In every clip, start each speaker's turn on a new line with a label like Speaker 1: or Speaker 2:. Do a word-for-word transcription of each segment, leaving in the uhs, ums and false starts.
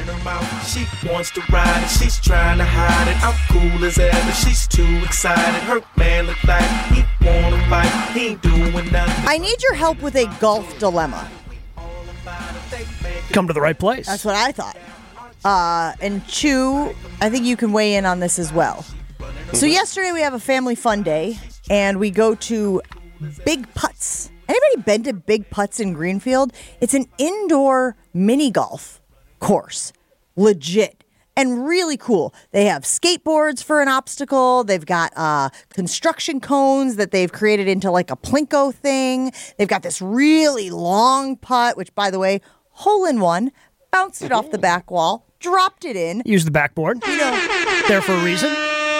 Speaker 1: her mouth. She wants to ride it, she's trying to hide it. I'm cool as ever, she's too excited. Her man look like he wanna fight, he ain't doing nothing.
Speaker 2: I need your help with a golf dilemma.
Speaker 3: Come to the right place.
Speaker 2: That's what I thought. Uh, and Chew, I think you can weigh in on this as well. So yesterday we have a family fun day, and we go to Big Putts. Anybody been to Big Putts in Greenfield? It's an indoor mini golf course. Legit. And really cool. They have skateboards for an obstacle. They've got uh, construction cones that they've created into like a Plinko thing. They've got this really long putt, which, by the way, hole in one, bounced it off the back wall, dropped it in.
Speaker 3: Use the backboard.
Speaker 2: You know,
Speaker 3: there for a reason.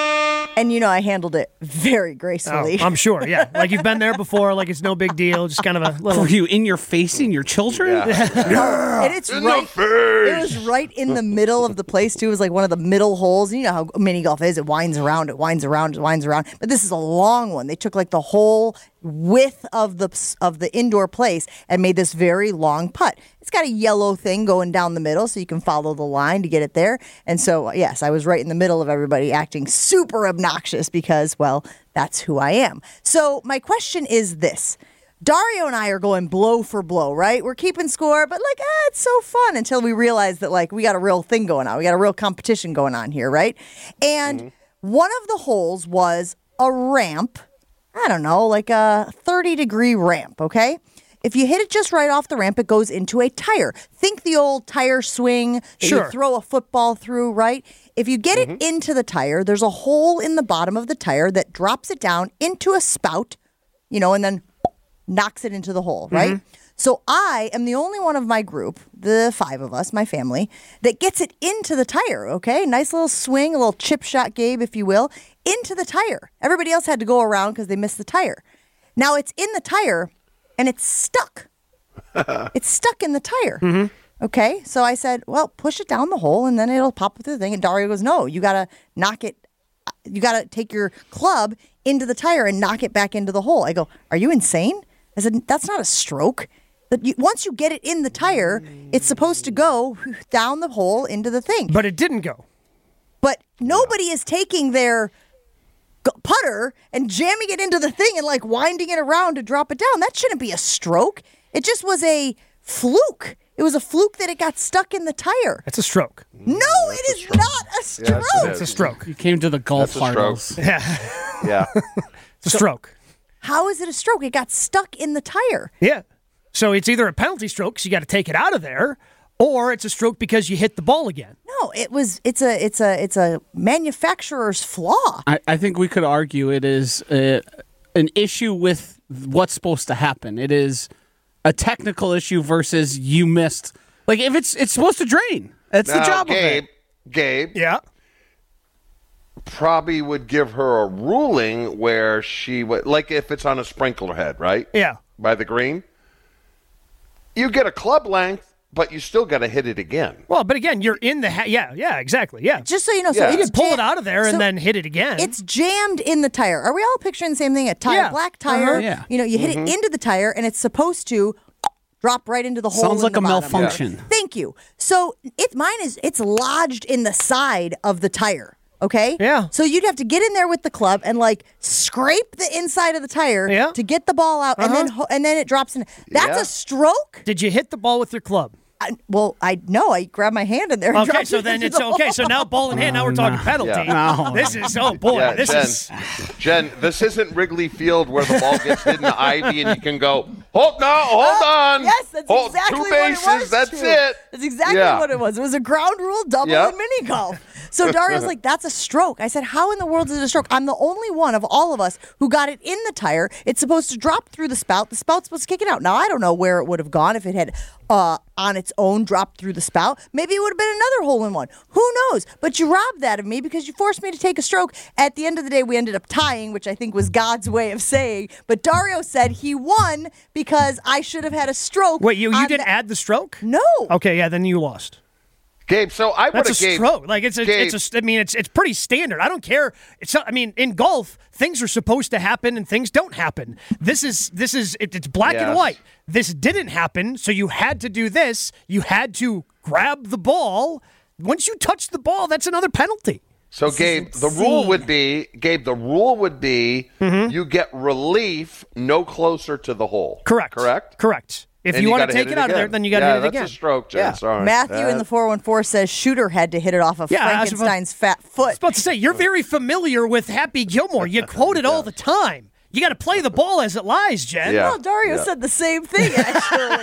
Speaker 2: And, you know, I handled it very gracefully.
Speaker 3: Oh, I'm sure, yeah. Like you've been there before, like it's no big deal. Just kind of a little...
Speaker 4: Were you in your facing your children?
Speaker 2: Yeah. yeah. And it's
Speaker 1: in
Speaker 2: right,
Speaker 1: the face.
Speaker 2: It was right in the middle of the place, too. It was like one of the middle holes. You know how mini golf is. It winds around, it winds around, it winds around. But this is a long one. They took like the whole width of the of the indoor place and made this very long putt. It's got a yellow thing going down the middle so you can follow the line to get it there. And so, yes, I was right in the middle of everybody acting super obnoxious because, well, that's who I am. So my question is this. Dario and I are going blow for blow, right? We're keeping score, but like, ah, it's so fun until we realize that, like, we got a real thing going on. We got a real competition going on here, right? And mm-hmm. one of the holes was a ramp. I don't know, like a thirty-degree ramp, okay? If you hit it just right off the ramp, it goes into a tire. Think the old tire swing that
Speaker 3: sure.
Speaker 2: you throw a football through, right? If you get mm-hmm. it into the tire, there's a hole in the bottom of the tire that drops it down into a spout, you know, and then knocks it into the hole, right? Mm-hmm. So I am the only one of my group, the five of us, my family, that gets it into the tire, okay? Nice little swing, a little chip shot, Gabe, if you will, into the tire. Everybody else had to go around because they missed the tire. Now it's in the tire, and it's stuck. It's stuck in the tire. Mm-hmm. Okay? So I said, well, push it down the hole, and then it'll pop through the thing. And Dario goes, no, you got to knock it. You got to take your club into the tire and knock it back into the hole. I go, are you insane? I said, that's not a stroke. But you, once you get it in the tire, it's supposed to go down the hole into the thing.
Speaker 3: But it didn't go.
Speaker 2: But nobody is taking their putter and jamming it into the thing and like winding it around to drop it down. That shouldn't be a stroke. It just was a fluke. It was a fluke that it got stuck in the tire.
Speaker 3: It's a stroke.
Speaker 2: No, it is not a stroke.
Speaker 1: Yes,
Speaker 3: it's a stroke.
Speaker 4: You came to the golf harness.
Speaker 3: Yeah.
Speaker 1: Yeah.
Speaker 3: It's a stroke.
Speaker 2: How is it a stroke? It got stuck in the tire.
Speaker 3: Yeah. So it's either a penalty stroke because you got to take it out of there, or it's a stroke because you hit the ball again.
Speaker 2: No, it was. It's a. It's a. It's a manufacturer's flaw.
Speaker 4: I, I think we could argue it is a, an issue with what's supposed to happen. It is a technical issue versus you missed. Like if it's it's supposed to drain. That's
Speaker 1: now,
Speaker 4: the job
Speaker 1: Gabe,
Speaker 4: of it.
Speaker 1: Gabe.
Speaker 3: Yeah.
Speaker 1: Probably would give her a ruling where she would, like if it's on a sprinkler head, right?
Speaker 3: Yeah.
Speaker 1: By the green. You get a club length, but you still got to hit it again.
Speaker 3: Well, but again, you're in the ha- yeah, yeah, exactly, yeah.
Speaker 2: Just so you know, so
Speaker 1: Yeah.
Speaker 3: You
Speaker 2: it's
Speaker 3: can pull
Speaker 2: jam-
Speaker 3: it out of there
Speaker 2: so
Speaker 3: and then hit it again.
Speaker 2: It's jammed in the tire. Are we all picturing the same thing? A tire,
Speaker 3: Yeah.
Speaker 2: black tire.
Speaker 4: Uh-huh. Yeah.
Speaker 2: You know, you hit
Speaker 1: Mm-hmm.
Speaker 2: it into the tire, and it's supposed to drop right into the hole.
Speaker 4: Sounds
Speaker 2: in
Speaker 4: like
Speaker 2: the
Speaker 4: a
Speaker 2: bottom.
Speaker 4: malfunction.
Speaker 2: Yeah. Thank you. So it mine is it's lodged in the side of the tire. Okay?
Speaker 3: Yeah.
Speaker 2: So you'd have to get in there with the club and like scrape the inside of the tire
Speaker 3: Yeah.
Speaker 2: to get the ball out, and
Speaker 3: Uh-huh.
Speaker 2: then ho- and then it drops in. That's
Speaker 1: Yeah.
Speaker 2: a stroke.
Speaker 3: Did you hit the ball with your club?
Speaker 2: I, well, I know. I grabbed my hand in there. And
Speaker 3: Okay,
Speaker 2: dropped
Speaker 3: so
Speaker 2: it
Speaker 3: then
Speaker 2: into
Speaker 3: it's
Speaker 2: the
Speaker 3: okay.
Speaker 2: hole.
Speaker 3: So now ball in hand, now we're talking penalty.
Speaker 1: Yeah.
Speaker 4: No.
Speaker 3: This is, oh boy,
Speaker 1: Yeah,
Speaker 3: this
Speaker 1: Jen,
Speaker 3: is...
Speaker 1: Jen, this isn't Wrigley Field where the ball gets hit in the ivy and you can go, hold no, hold on.
Speaker 2: Yes, that's
Speaker 1: hold,
Speaker 2: exactly
Speaker 1: two
Speaker 2: what
Speaker 1: bases,
Speaker 2: it was.
Speaker 1: that's
Speaker 2: Drew.
Speaker 1: it.
Speaker 2: That's exactly
Speaker 1: Yeah.
Speaker 2: what it was. It was a ground rule double
Speaker 1: Yep.
Speaker 2: in mini golf. So Dario's like, that's a stroke. I said, how in the world is it a stroke? I'm the only one of all of us who got it in the tire. It's supposed to drop through the spout. The spout's supposed to kick it out. Now, I don't know where it would have gone if it had uh, on its own dropped through the spout. Maybe it would have been another hole in one. Who knows? But you robbed that of me because you forced me to take a stroke. At the end of the day, we ended up tying, which I think was God's way of saying. But Dario said he won because I should have had a stroke.
Speaker 3: Wait, you, you
Speaker 2: on
Speaker 3: didn't
Speaker 2: the-
Speaker 3: add the stroke?
Speaker 2: No.
Speaker 3: Okay, yeah, then you lost.
Speaker 1: Gabe, so I would
Speaker 3: That's
Speaker 1: have
Speaker 3: a
Speaker 1: gave
Speaker 3: stroke. Like it's a,
Speaker 1: Gabe,
Speaker 3: it's a. I mean, it's it's pretty standard. I don't care. It's. not- I mean, in golf, things are supposed to happen and things don't happen. This is this is it, it's black and
Speaker 1: Yes.
Speaker 3: white. This didn't happen, so you had to do this. You had to grab the ball once you touch the ball, that's another penalty.
Speaker 5: So, Gabe, the rule would be, Gabe, the rule would be
Speaker 3: Mm-hmm.
Speaker 5: you get relief no closer to the hole.
Speaker 3: Correct.
Speaker 5: Correct?
Speaker 3: Correct. If
Speaker 5: And
Speaker 3: you,
Speaker 5: you
Speaker 3: want
Speaker 5: gotta
Speaker 3: to take
Speaker 5: hit
Speaker 3: it,
Speaker 5: it
Speaker 3: out of there,
Speaker 5: again.
Speaker 3: then you got to
Speaker 5: Yeah,
Speaker 3: hit it
Speaker 5: that's
Speaker 3: again.
Speaker 5: a stroke, Jen.
Speaker 3: Yeah.
Speaker 5: Sorry.
Speaker 2: Matthew
Speaker 5: Uh,
Speaker 2: in the four one four says Shooter had to hit it off of
Speaker 3: Yeah, I was about-
Speaker 2: Frankenstein's fat foot.
Speaker 3: I was about to say, you're very familiar with Happy Gilmore. You quote it all the time. You got to play the ball as it lies, Jen.
Speaker 5: Yeah.
Speaker 2: Well, Dario
Speaker 5: Yeah.
Speaker 2: said the same thing, actually.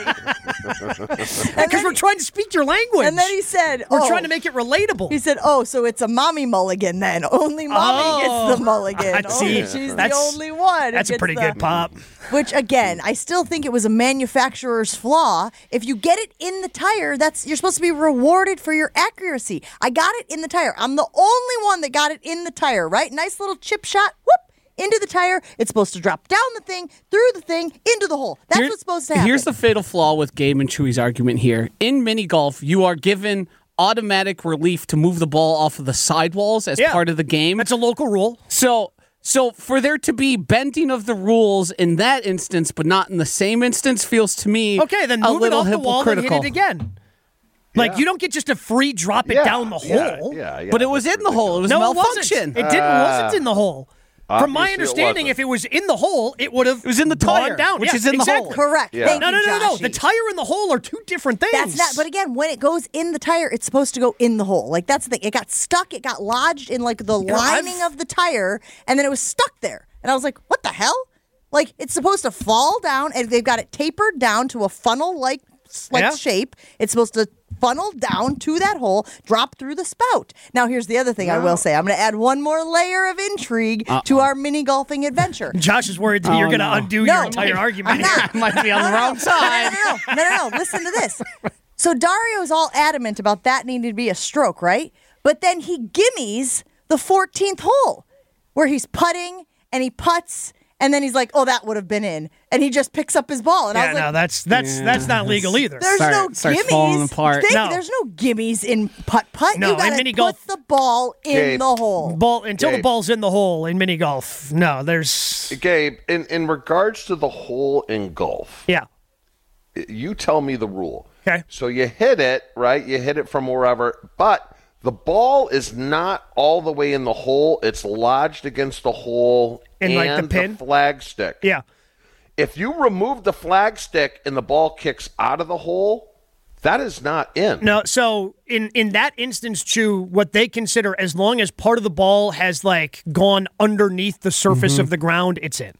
Speaker 3: Because we're trying to speak your language.
Speaker 2: And then he said,
Speaker 3: We're
Speaker 2: oh,
Speaker 3: trying to make it relatable.
Speaker 2: He said, oh, so it's a mommy mulligan then. Only mommy
Speaker 3: Oh.
Speaker 2: gets the mulligan.
Speaker 3: See,
Speaker 2: oh, she's the
Speaker 3: that's-
Speaker 2: only one. who
Speaker 3: That's a
Speaker 2: gets
Speaker 3: pretty
Speaker 2: the-
Speaker 3: good pop.
Speaker 2: Which, again, I still think it was a manufacturer's flaw. If you get it in the tire, that's you're supposed to be rewarded for your accuracy. I got it in the tire. I'm the only one that got it in the tire, right? Nice little chip shot. Whoop. Into the tire. It's supposed to drop down the thing, through the thing, into the hole. That's
Speaker 4: Here-
Speaker 2: what's supposed to happen.
Speaker 4: Here's the fatal flaw with Gabe and Chewy's argument here. In mini golf, you are given automatic relief to move the ball off of the sidewalls as
Speaker 3: Yeah.
Speaker 4: part of the game.
Speaker 3: That's a local rule.
Speaker 4: So, so for there to be bending of the rules in that instance, but not in the same instance, feels to me
Speaker 3: Okay, then
Speaker 4: a
Speaker 3: move it
Speaker 4: little
Speaker 3: off the wall and hit
Speaker 4: hypocritical.
Speaker 3: it again. Like,
Speaker 5: Yeah.
Speaker 3: you don't get just a free drop it
Speaker 5: Yeah,
Speaker 3: down the
Speaker 5: yeah,
Speaker 3: hole.
Speaker 5: Yeah, yeah,
Speaker 4: But it was
Speaker 5: that's
Speaker 4: in the hole. It was
Speaker 3: No, it
Speaker 4: malfunction.
Speaker 3: wasn't. It didn't. wasn't in the hole. From my
Speaker 5: obviously it
Speaker 3: understanding,
Speaker 5: wasn't.
Speaker 3: if it was in the hole, it would have.
Speaker 4: It was in the
Speaker 3: gone
Speaker 4: tire,
Speaker 3: down,
Speaker 4: which
Speaker 3: Yes,
Speaker 4: is in the hole.
Speaker 3: exactly.
Speaker 2: Correct.
Speaker 5: Yeah.
Speaker 2: Thank
Speaker 3: No, no,
Speaker 2: you,
Speaker 3: no, no, no.
Speaker 2: Joshy.
Speaker 3: The tire and the hole are two different things.
Speaker 2: That's not. But again, when it goes in the tire, it's supposed to go in the hole. Like that's the thing. It got stuck. It got lodged in like the
Speaker 3: know,
Speaker 2: lining
Speaker 3: I've-
Speaker 2: of the tire, and then it was stuck there. And I was like, "What the hell?" Like it's supposed to fall down, and they've got it tapered down to a funnel-like like
Speaker 3: Yeah.
Speaker 2: shape. It's supposed to funnel down to that hole, drop through the spout. Now, here's the other thing I will say. I'm going to add one more layer of intrigue to our mini golfing adventure.
Speaker 3: Josh is worried that
Speaker 4: Oh,
Speaker 3: you're going to
Speaker 4: no.
Speaker 3: undo
Speaker 2: No,
Speaker 3: your entire
Speaker 2: I'm
Speaker 3: argument.
Speaker 2: not.
Speaker 4: Might be on the wrong side.
Speaker 2: No, no, no, no, no, no. Listen to this. So Dario's all adamant about that needing to be a stroke, right? But then he gimmies the fourteenth hole where he's putting and he putts and then he's like, "Oh, that would have been in," and he just picks up his ball. And I
Speaker 3: Yeah,
Speaker 2: was like,
Speaker 3: no, that's that's
Speaker 4: Yeah,
Speaker 3: that's not legal either.
Speaker 2: "There's
Speaker 4: Start-
Speaker 2: no
Speaker 4: starts
Speaker 2: gimmies.
Speaker 4: falling apart.
Speaker 2: Think-
Speaker 3: No.
Speaker 2: There's no gimmies in putt putt.
Speaker 3: No,
Speaker 2: you
Speaker 3: in
Speaker 2: gotta
Speaker 3: mini
Speaker 2: put
Speaker 3: golf-
Speaker 2: the ball in
Speaker 5: Gabe.
Speaker 2: the hole."
Speaker 3: Ball until the
Speaker 5: Gabe.
Speaker 3: ball's in the hole in mini golf. No, there's
Speaker 5: Gabe, in, in regards to the hole in golf,
Speaker 3: yeah.
Speaker 5: you tell me the rule.
Speaker 3: Okay.
Speaker 5: So you hit it, right? You hit it from wherever, but the ball is not all the way in the hole. It's lodged against the hole
Speaker 3: In, like, the
Speaker 5: and
Speaker 3: pin?
Speaker 5: flag stick.
Speaker 3: Yeah.
Speaker 5: If you remove the flag stick and the ball kicks out of the hole, that is not in.
Speaker 3: No, so in in that instance, Chew, what they consider as long as part of the ball has like gone underneath the surface
Speaker 5: Mm-hmm.
Speaker 3: of the ground, it's in.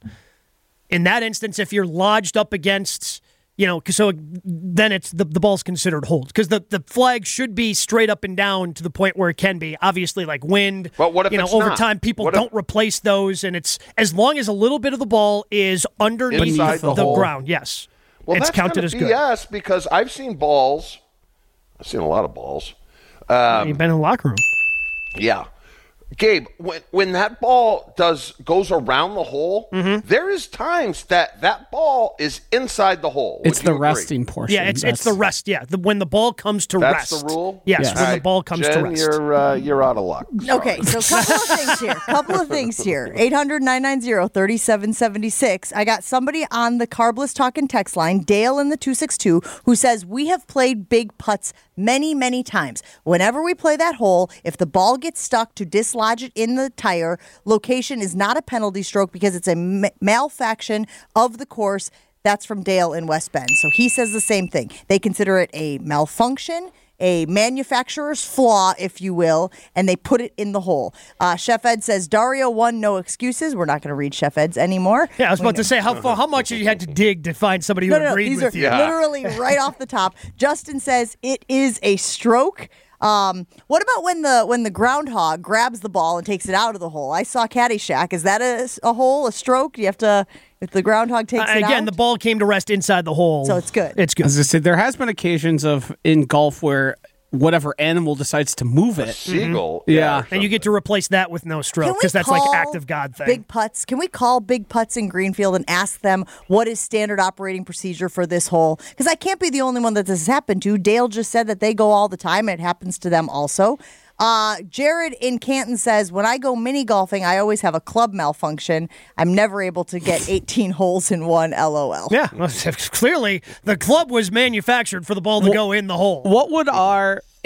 Speaker 3: In that instance, if you're lodged up against, you know, so then it's the, the ball's considered hold because the, the flag should be straight up and down to the point where it can be. Obviously, like wind.
Speaker 5: But what if
Speaker 3: you know
Speaker 5: it's
Speaker 3: over
Speaker 5: not?
Speaker 3: time people
Speaker 5: What if-
Speaker 3: don't replace those, and it's as long as a little bit of the ball is underneath
Speaker 5: Inside
Speaker 3: the,
Speaker 5: the hole?
Speaker 3: ground. Yes,
Speaker 5: Well,
Speaker 3: it's
Speaker 5: that's
Speaker 3: counted
Speaker 5: kinda
Speaker 3: as
Speaker 5: B
Speaker 3: good.
Speaker 5: S because I've seen balls. I've seen a lot of balls. Um,
Speaker 3: You've been in the locker room.
Speaker 5: Yeah. Gabe, when when that ball does goes around the hole,
Speaker 3: Mm-hmm.
Speaker 5: there is times that that ball is inside the hole.
Speaker 4: It's
Speaker 5: Would
Speaker 4: the
Speaker 5: you agree?
Speaker 4: resting portion.
Speaker 3: Yeah, it's it's the
Speaker 4: That's-
Speaker 3: rest. Yeah, the, when the ball comes to
Speaker 5: That's
Speaker 3: rest.
Speaker 5: the rule.
Speaker 3: Yes,
Speaker 4: Yes.
Speaker 3: when
Speaker 5: All
Speaker 3: the
Speaker 5: right,
Speaker 3: ball comes
Speaker 5: Jen,
Speaker 3: to rest.
Speaker 5: You're uh, you're out of luck. Sorry.
Speaker 2: Okay, so a couple of things here. Couple of things here. eight hundred, nine nine zero, three seven seven six. I got somebody on the Carbless Talking text line, Dale in the two six two, who says, "We have played big putts many, many times. Whenever we play that hole, if the ball gets stuck to dislodge it in the tire, location is not a penalty stroke because it's a ma- malfaction of the course." That's from Dale in West Bend. So he says the same thing. They consider it a malfunction, a manufacturer's flaw, if you will, and they put it in the hole. Uh, Chef Ed says, Dario won, no excuses. We're not going to read Chef Ed's anymore.
Speaker 3: Yeah, I was
Speaker 2: We
Speaker 3: about
Speaker 2: know-
Speaker 3: to say how far, how much you had to dig to find somebody who
Speaker 2: No, no, no.
Speaker 3: agreed
Speaker 2: These
Speaker 3: with
Speaker 2: are
Speaker 3: you.
Speaker 2: literally right off the top. Justin says it is a stroke. Um, what about when the when the groundhog grabs the ball and takes it out of the hole? I saw Caddyshack. Is that a, a hole, a stroke? Do you have to, if the groundhog takes
Speaker 3: Uh,
Speaker 2: it out?
Speaker 3: again, the ball came to rest inside the hole,
Speaker 2: So it's good.
Speaker 3: It's good.
Speaker 4: As I said, there has been occasions of in golf where whatever animal decides to move it.
Speaker 5: Seagull.
Speaker 4: Yeah.
Speaker 5: or
Speaker 3: And you get to replace that with no
Speaker 2: Can
Speaker 3: stroke
Speaker 2: we
Speaker 3: because that's like
Speaker 2: call
Speaker 3: act of God thing.
Speaker 2: Big putts. Can we call big putts in Greenfield and ask them what is standard operating procedure for this hole? Because I can't be the only one that this has happened to. Dale just said that they go all the time. And it happens to them also. Uh, Jared in Canton says, when I go mini golfing, I always have a club malfunction. I'm never able to get eighteen holes in one, LOL.
Speaker 3: Yeah, well, clearly the club was manufactured for the ball to go in the hole.
Speaker 4: What would our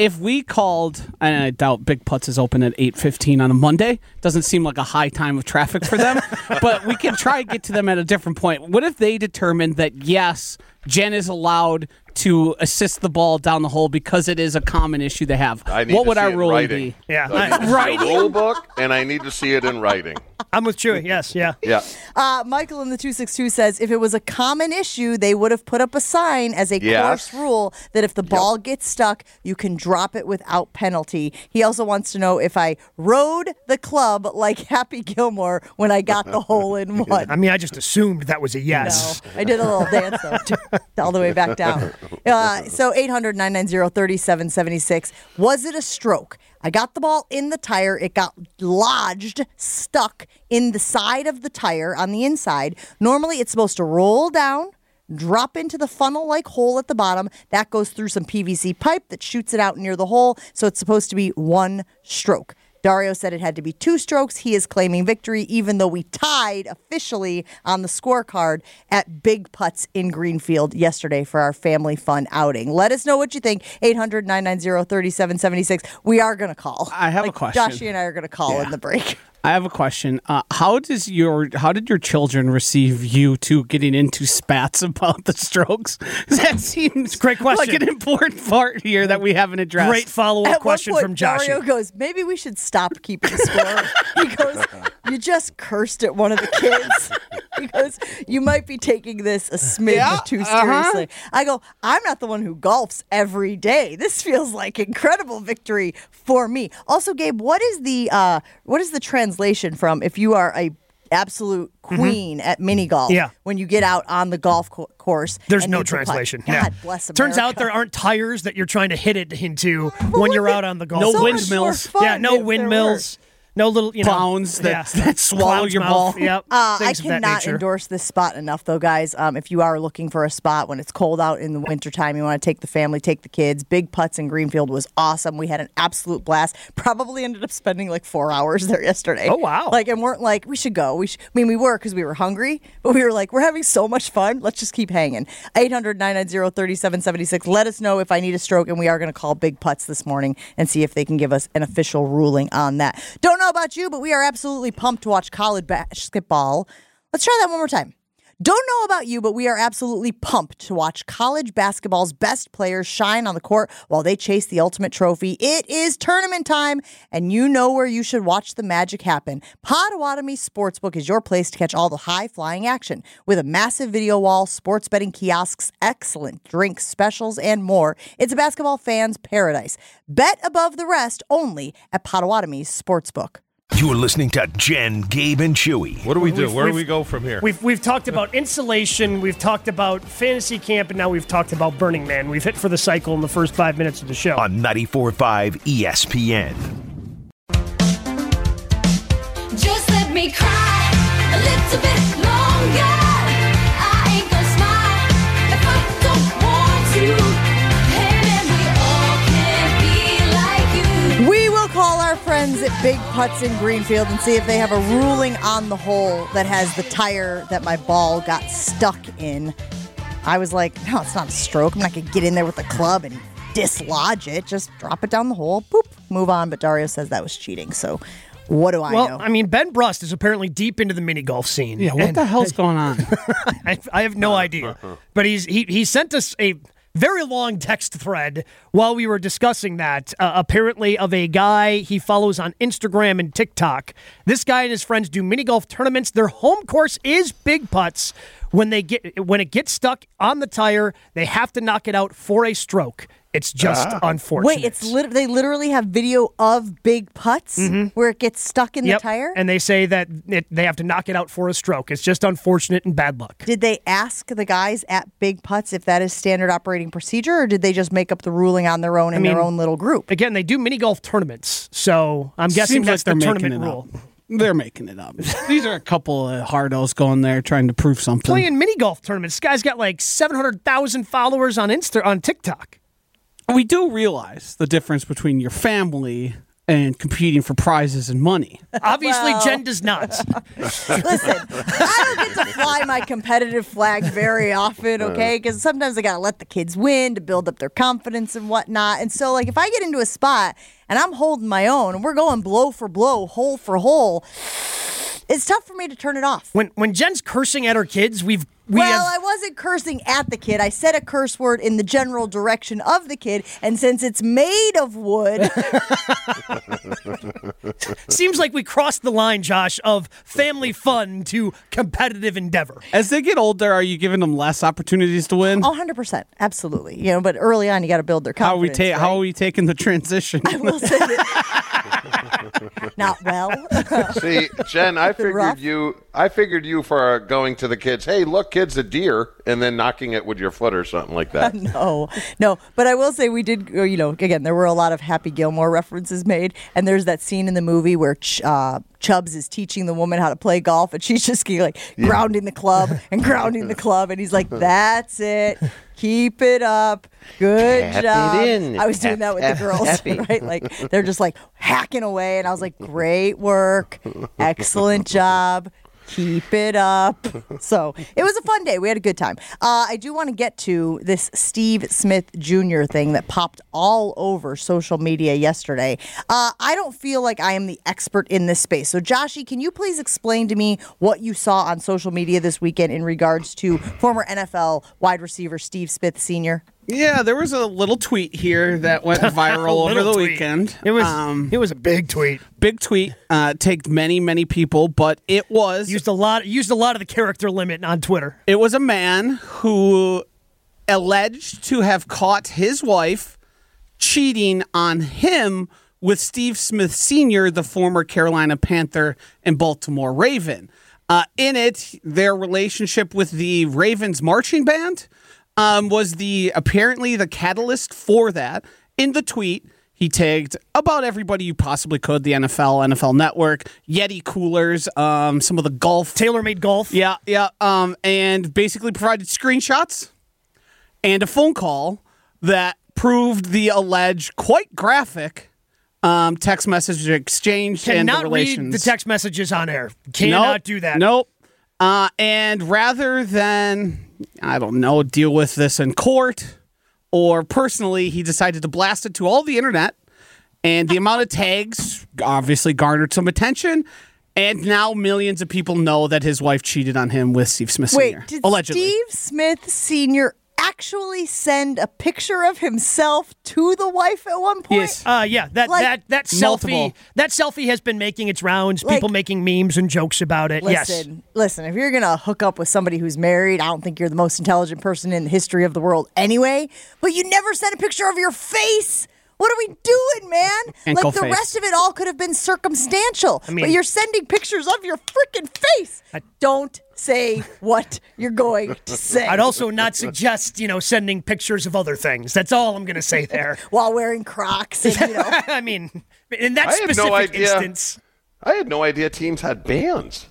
Speaker 4: if we called, and I doubt Big Putts is open at eight fifteen on a Monday, doesn't seem like a high time of traffic for them, but we can try to get to them at a different point. What if they determined that, yes, Jen is allowed to assist the ball down the hole because it is a common issue they have?
Speaker 5: I need
Speaker 4: What
Speaker 5: to
Speaker 4: would
Speaker 5: see
Speaker 4: our
Speaker 5: it in
Speaker 4: ruling
Speaker 5: writing.
Speaker 4: be?
Speaker 3: Yeah.
Speaker 5: I need to see
Speaker 3: Writing?
Speaker 5: a rule book, and I need to see it in writing.
Speaker 3: I'm with Chewy. Yes, yeah.
Speaker 5: Yeah.
Speaker 2: Uh, Michael in the two six two says if it was a common issue, they would have put up a sign as a
Speaker 5: Yes.
Speaker 2: course rule that if the ball gets stuck, you can drop it without penalty. He also wants to know if I rode the club like Happy Gilmore when I got the hole in one.
Speaker 3: I mean, I just assumed that was a yes.
Speaker 2: No, I did a little dance though, all the way back down. Uh, so eight hundred, nine nine zero, three seven seven six. Was it a stroke? I got the ball in the tire. It got lodged, stuck in the side of the tire on the inside. Normally, it's supposed to roll down, drop into the funnel-like hole at the bottom. That goes through some P V C pipe that shoots it out near the hole. So it's supposed to be one stroke. Dario said it had to be two strokes. He is claiming victory, even though we tied officially on the scorecard at Big Putts in Greenfield yesterday for our family fun outing. Let us know what you think. eight hundred, nine nine zero, three seven seven six. We are going to call.
Speaker 4: I have a
Speaker 2: like,
Speaker 4: question.
Speaker 2: Joshy and I are going to call
Speaker 4: Yeah.
Speaker 2: in the break.
Speaker 4: I have a question. Uh, how does your how did your children receive you two getting into spats about the strokes? That seems
Speaker 3: Great question.
Speaker 4: like an important part here that we haven't addressed.
Speaker 3: Great follow-up
Speaker 2: At
Speaker 3: question
Speaker 2: one
Speaker 3: from
Speaker 2: point,
Speaker 3: Josh.
Speaker 2: Dario goes, maybe we should stop keeping score. He goes, you just cursed at one of the kids. He goes, you might be taking this a smidge
Speaker 4: Yeah,
Speaker 2: too
Speaker 4: uh-huh.
Speaker 2: seriously. I go, I'm not the one who golfs every day. This feels like incredible victory for me. Also, Gabe, what is the uh, what is the translation from if you are a absolute queen at mini golf?
Speaker 3: Mm-hmm. Yeah.
Speaker 2: When you get out on the golf co- course,
Speaker 3: There's
Speaker 2: and
Speaker 3: no
Speaker 2: need to putt?
Speaker 3: translation.
Speaker 2: God
Speaker 3: yeah.
Speaker 2: bless America.
Speaker 3: Turns out there aren't tires that you're trying to hit it into when you're out on the golf
Speaker 4: No
Speaker 3: course.
Speaker 2: so
Speaker 4: windmills.
Speaker 2: much more
Speaker 3: Yeah,
Speaker 2: fun
Speaker 3: no
Speaker 2: if there
Speaker 3: windmills. No little, you know,
Speaker 4: Clowns that-
Speaker 3: yeah.
Speaker 4: that swallow
Speaker 3: Clown's
Speaker 4: your
Speaker 3: mouth,
Speaker 4: ball.
Speaker 3: Yep.
Speaker 2: Uh, I
Speaker 3: things of that
Speaker 2: cannot
Speaker 3: nature.
Speaker 2: endorse this spot enough, though, guys. Um, if you are looking for a spot when it's cold out in the wintertime, you want to take the family, take the kids. Big Putts in Greenfield was awesome. We had an absolute blast. Probably ended up spending like four hours there yesterday.
Speaker 3: Oh, wow.
Speaker 2: Like, and weren't like, we should go. We should, I mean, we were because we were hungry, but we were like, we're having so much fun. Let's just keep hanging. eight hundred, nine nine zero, three seven seven six. Let us know if I need a stroke, and we are going to call Big Putts this morning and see if they can give us an official ruling on that. Don't know about you, but we are absolutely pumped to watch college basketball. Let's try that one more time. Don't know about you, but we are absolutely pumped to watch college basketball's best players shine on the court while they chase the ultimate trophy. It is tournament time, and you know where you should watch the magic happen. Potawatomi Sportsbook is your place to catch all the high-flying action. With a massive video wall, sports betting kiosks, excellent drinks, specials, and more, it's a basketball fan's paradise. Bet above the rest only at Potawatomi Sportsbook.
Speaker 6: You're listening to Jen, Gabe, and Chewy.
Speaker 7: What do we do?
Speaker 3: We've-
Speaker 7: Where do
Speaker 3: we've-
Speaker 7: we go from here?
Speaker 3: We've we've talked about insulation, we've talked about fantasy camp, and now we've talked about Burning Man. We've hit for the cycle in the first five minutes of the show.
Speaker 6: On ninety-four point five E S P N.
Speaker 8: Just let me cry a little bit longer. I ain't gonna smile if I don't want to. Hey, man, we all can be like you.
Speaker 2: We will call our friends at Big Putts in Greenfield and see if they have a ruling on the hole that has the tire that my ball got stuck in. I was like, no, it's not a stroke. I'm not going to get in there with a club and dislodge it. Just drop it down the hole, boop, move on. But Dario says that was cheating. So what do I
Speaker 3: well,
Speaker 2: know?
Speaker 3: I mean, Ben Brust is apparently deep into the mini golf scene.
Speaker 4: Yeah, what
Speaker 3: And
Speaker 4: the hell's going on?
Speaker 3: I, I have no idea. But he's he he sent us a very long text thread while we were discussing that, uh, apparently of a guy he follows on Instagram and TikTok. This guy and his friends do mini golf tournaments. Their home course is Big Putts. When they get when it gets stuck on the tire, they have to knock it out for a stroke. It's just unfortunate.
Speaker 2: Wait, it's lit- they literally have video of Big Putts where it gets stuck in
Speaker 3: Yep.
Speaker 2: the tire?
Speaker 3: And they say that it, they have to knock it out for a stroke. It's just unfortunate and bad luck.
Speaker 2: Did they ask the guys at Big Putts if that is standard operating procedure, or did they just make up the ruling on their own in
Speaker 3: mean,
Speaker 2: their own little group?
Speaker 3: Again, they do mini golf tournaments, so I'm guessing
Speaker 4: Seems
Speaker 3: that's
Speaker 4: like
Speaker 3: the
Speaker 4: they're
Speaker 3: tournament
Speaker 4: making it
Speaker 3: rule.
Speaker 4: up. They're making it up. These are a couple of hardos going there trying to prove something.
Speaker 3: Playing mini golf tournaments. This guy's got like seven hundred thousand followers on Insta on TikTok.
Speaker 4: We do realize the difference between your family and competing for prizes and money.
Speaker 3: Obviously,
Speaker 2: Well-
Speaker 3: Jen does not.
Speaker 2: Listen, I don't get to fly my competitive flag very often, okay? Because sometimes I got to let the kids win to build up their confidence and whatnot. And so, like, if I get into a spot and I'm holding my own and we're going blow for blow, hole for hole, it's tough for me to turn it off.
Speaker 3: When when Jen's cursing at her kids, we've we
Speaker 2: well,
Speaker 3: have
Speaker 2: I wasn't cursing at the kid. I said a curse word in the general direction of the kid. And since it's made of wood,
Speaker 3: seems like we crossed the line, Josh, of family fun to competitive endeavor.
Speaker 4: As they get older, are you giving them less opportunities to win?
Speaker 2: one hundred percent. Absolutely. You know, but early on, you got to build their
Speaker 4: how are we
Speaker 2: confidence.
Speaker 4: ta- How are we taking the transition?
Speaker 2: I will say that. Not well.
Speaker 5: See, Jen, I figured
Speaker 2: rough.
Speaker 5: you. I figured you for going to the kids. Hey, look, kid's a deer, and then knocking it with your foot or something like that.
Speaker 2: No, no. But I will say we did, uh, you know, again, there were a lot of Happy Gilmore references made. And there's that scene in the movie where Ch- uh, Chubbs is teaching the woman how to play golf. And she's just like grounding the club and grounding the club. And he's like, that's it. Keep it up. Good
Speaker 5: Tap it
Speaker 2: job.
Speaker 5: in.
Speaker 2: I was doing that with the
Speaker 5: Tap,
Speaker 2: girls,
Speaker 5: tap it.
Speaker 2: right? Like they're just like hacking away. And I was like, great work. Excellent job. Keep it up. So it was a fun day. We had a good time. Uh, I do want to get to this Steve Smith Junior thing that popped all over social media yesterday. Uh, I don't feel like I am the expert in this space. So, Joshy, can you please explain to me what you saw on social media this weekend in regards to former N F L wide receiver Steve Smith Senior?
Speaker 4: Yeah, there was a little tweet here that went viral over
Speaker 3: Little
Speaker 4: the
Speaker 3: tweet.
Speaker 4: weekend.
Speaker 3: It was
Speaker 4: um,
Speaker 3: it was a big tweet.
Speaker 4: big tweet, uh, tagged many, many people, but it was
Speaker 3: Used a lot used a lot of the character limit on Twitter.
Speaker 4: it was a man who alleged to have caught his wife cheating on him with Steve Smith Senior, the former Carolina Panther and Baltimore Raven. Uh, in it, their relationship with the Ravens marching band um, was the apparently the catalyst for that. In the tweet, he tagged about everybody you possibly could: the N F L, N F L Network, Yeti coolers, um, some of the golf.
Speaker 3: Tailor-made golf.
Speaker 4: Yeah, yeah, um, and basically provided screenshots and a phone call that proved the alleged quite graphic um, text message exchange and the
Speaker 3: Cannot
Speaker 4: relations.
Speaker 3: read the text messages on air. Cannot
Speaker 4: Nope,
Speaker 3: do that.
Speaker 4: Nope. Uh, and rather than, I don't know, deal with this in court or personally, he decided to blast it to all the internet. And the amount of tags obviously garnered some attention. And now millions of people know that his wife cheated on him with Steve Smith
Speaker 2: Wait,
Speaker 4: Senior
Speaker 2: did
Speaker 4: Allegedly.
Speaker 2: Steve Smith Senior actually send a picture of himself to the wife at one point?
Speaker 4: Yes.
Speaker 3: Uh, yeah, that
Speaker 2: Like-
Speaker 3: that that selfie
Speaker 4: Multiple.
Speaker 3: that selfie has been making its rounds.
Speaker 2: Like-
Speaker 3: people making memes and jokes about it. yes.
Speaker 2: Listen, listen, if you're going to hook up with somebody who's married, I don't think you're the most intelligent person in the history of the world anyway, but you never sent a picture of your face. What are we doing, man?
Speaker 4: Ankle
Speaker 2: like the
Speaker 4: face.
Speaker 2: rest of it all could have been circumstantial.
Speaker 3: mean-
Speaker 2: but you're sending pictures of your freaking face. Don't say what you're going to say.
Speaker 3: I'd also not suggest, you know, sending pictures of other things. That's all I'm going to say there.
Speaker 2: While wearing Crocs and, you know.
Speaker 3: I mean, in that
Speaker 5: I had no
Speaker 3: specific
Speaker 5: idea.
Speaker 3: instance,
Speaker 5: I had no idea teams had bands.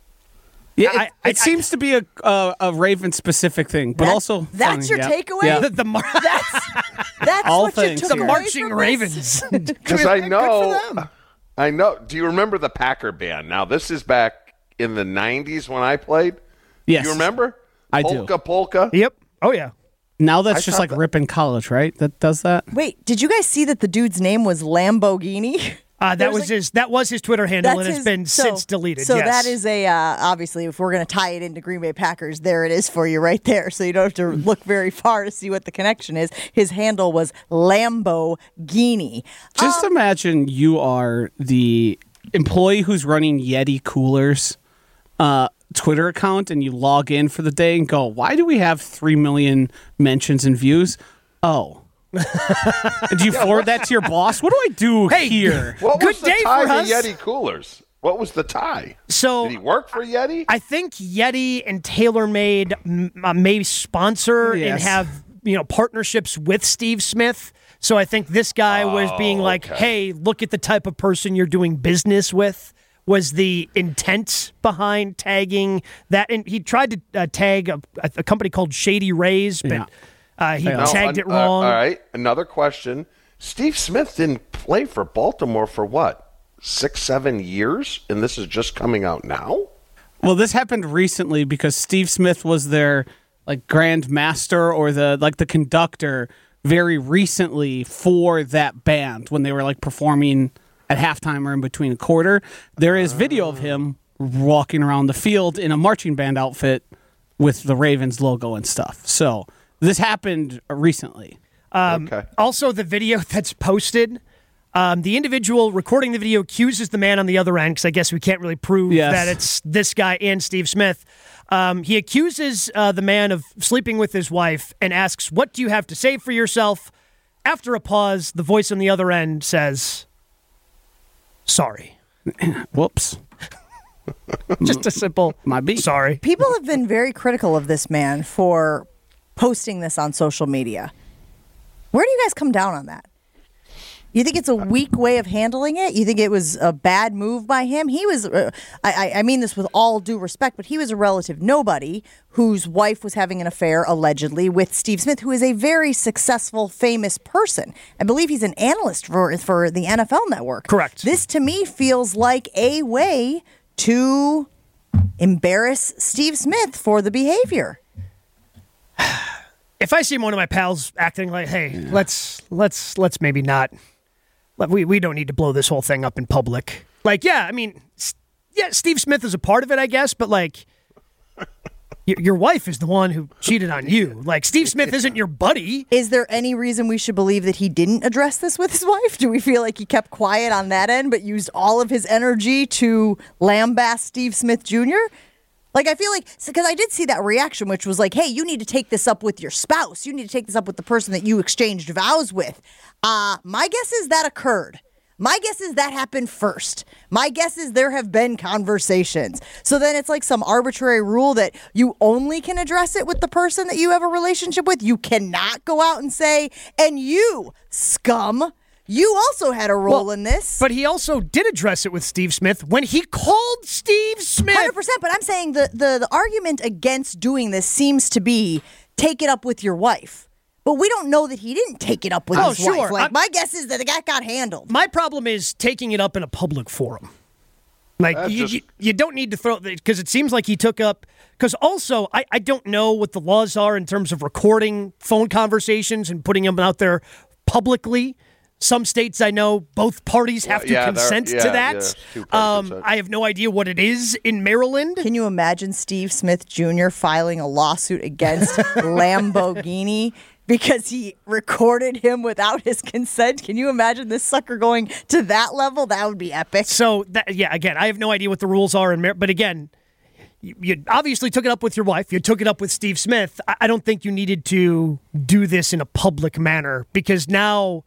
Speaker 4: Yeah, it,
Speaker 3: I- I-
Speaker 4: it seems to be a a, a Raven specific thing, but
Speaker 2: That-
Speaker 4: also
Speaker 2: that's
Speaker 4: funny,
Speaker 2: your
Speaker 4: yeah.
Speaker 2: takeaway?
Speaker 4: Yeah.
Speaker 3: the, the, mar-
Speaker 2: That's, that's
Speaker 4: All
Speaker 2: what you
Speaker 4: things
Speaker 2: took
Speaker 4: here.
Speaker 3: the
Speaker 2: away
Speaker 3: marching
Speaker 2: from
Speaker 3: Ravens.
Speaker 2: this?
Speaker 5: Because I
Speaker 3: Good for
Speaker 5: know,
Speaker 3: them.
Speaker 5: I know. Do you remember the Packer band? Now this is back in the nineties when I played.
Speaker 4: Yes.
Speaker 5: You remember?
Speaker 4: I do.
Speaker 5: Polka Polka.
Speaker 3: Yep. Oh, yeah.
Speaker 4: Now that's
Speaker 5: I
Speaker 4: just
Speaker 5: thought
Speaker 4: like
Speaker 5: that-
Speaker 4: Ripon College, right? That does that.
Speaker 2: Wait, did you guys see that the dude's name was Lamborghini?
Speaker 3: Uh, that
Speaker 2: There's
Speaker 3: was
Speaker 2: like-
Speaker 3: his. That was his Twitter handle, and
Speaker 2: That's
Speaker 3: it's
Speaker 2: his-
Speaker 3: been
Speaker 2: so-
Speaker 3: since deleted.
Speaker 2: So
Speaker 3: yes.
Speaker 2: that is a uh, obviously, if we're going to tie it into Green Bay Packers, there it is for you right there. So you don't have to look very far to see what the connection is. His handle was Lamborghini.
Speaker 4: Just imagine you are the employee who's running Yeti Coolers uh, Twitter account, and you log in for the day and go, "Why do we have three million mentions and views?" Oh. Do you forward that to your boss? What do I do
Speaker 3: Hey,
Speaker 4: here?
Speaker 5: What
Speaker 3: Good
Speaker 5: was the
Speaker 3: day
Speaker 5: tie
Speaker 3: for
Speaker 5: to
Speaker 3: us.
Speaker 5: Yeti Coolers? What was the tie?
Speaker 3: So
Speaker 5: Did he work for Yeti?
Speaker 3: I think Yeti and TaylorMade m- uh, may sponsor and
Speaker 4: Yes.
Speaker 3: have you know partnerships with Steve Smith. So I think this guy was being like,
Speaker 5: okay.
Speaker 3: "Hey, look at the type of person you're doing business with." Was the intent behind tagging that? And he tried to uh, tag a, a company called Shady Rays, but
Speaker 4: Yeah.
Speaker 3: uh, he
Speaker 4: Yeah.
Speaker 5: Now,
Speaker 3: tagged
Speaker 5: an-
Speaker 3: it wrong.
Speaker 5: Uh, all right. Another question. Steve Smith didn't play for Baltimore for what, six, seven years? And this is just coming out now?
Speaker 4: Well, this happened recently because Steve Smith was their like grand master or the like the conductor very recently for that band when they were like performing at halftime or in between a quarter. There is video of him walking around the field in a marching band outfit with the Ravens logo and stuff. So this happened recently.
Speaker 3: Um,
Speaker 5: Okay.
Speaker 3: Also, the video that's posted, um, the individual recording the video accuses the man on the other end, because I guess we can't really prove
Speaker 4: Yes.
Speaker 3: that it's this guy and Steve Smith. Um, he accuses uh, the man of sleeping with his wife and asks, "What do you have to say for yourself?" After a pause, the voice on the other end says, "Sorry."
Speaker 4: Whoops.
Speaker 3: Just a simple,
Speaker 4: My beat.
Speaker 3: sorry.
Speaker 2: People have been very critical of this man for posting this on social media. Where do you guys come down on that? You think it's a weak way of handling it? You think it was a bad move by him? He was, uh, I, I mean this with all due respect, but he was a relative nobody whose wife was having an affair, allegedly, with Steve Smith, who is a very successful, famous person. I believe he's an analyst for, for the N F L Network.
Speaker 3: Correct.
Speaker 2: This, to me, feels like a way to embarrass Steve Smith for the behavior.
Speaker 3: If I see one of my pals acting like, "Hey, let's let's let's maybe not, let- we we don't need to blow this whole thing up in public." Like, yeah, I mean, s- yeah, Steve Smith is a part of it, I guess, but like, y- your wife is the one who cheated on you. Like, Steve Smith isn't your buddy.
Speaker 2: Is there any reason we should believe that he didn't address this with his wife? Do we feel like he kept quiet on that end but used all of his energy to lambast Steve Smith Junior? Like, I feel like, because I did see that reaction, which was like, hey, you need to take this up with your spouse. You need to take this up with the person that you exchanged vows with. Uh, my guess is that occurred. My guess is that happened first. My guess is there have been conversations. So then it's like some arbitrary rule that you only can address it with the person that you have a relationship with. You cannot go out and say, and you, scum, you also had a role
Speaker 3: Well,
Speaker 2: in this.
Speaker 3: But he also did address it with Steve Smith when he called Steve Smith.
Speaker 2: one hundred percent. But I'm saying the, the, the argument against doing this seems to be take it up with your wife. But we don't know that he didn't take it up with
Speaker 3: Oh,
Speaker 2: his
Speaker 3: sure.
Speaker 2: wife. Like,
Speaker 3: I'm-
Speaker 2: my guess is that the guy got handled.
Speaker 3: My problem is taking it up in a public forum. Like,
Speaker 5: That's
Speaker 3: you,
Speaker 5: just-
Speaker 3: you, you don't need to throw, because it seems like he took up, because also, I, I don't know what the laws are in terms of recording phone conversations and putting them out there publicly. Some states I know both parties have to
Speaker 5: yeah, there-
Speaker 3: consent
Speaker 5: yeah,
Speaker 3: to
Speaker 5: yeah,
Speaker 3: that.
Speaker 5: two parties
Speaker 3: um,
Speaker 5: consent.
Speaker 3: I have no idea what it is in Maryland.
Speaker 2: Can you imagine Steve Smith Junior filing a lawsuit against Lamborghini because he recorded him without his consent? Can you imagine this sucker going to that level? That would be epic.
Speaker 3: So, that, yeah, again, I have no idea what the rules are in Mar- but again, you, you obviously took it up with your wife. You took it up with Steve Smith. I, I don't think you needed to do this in a public manner, because now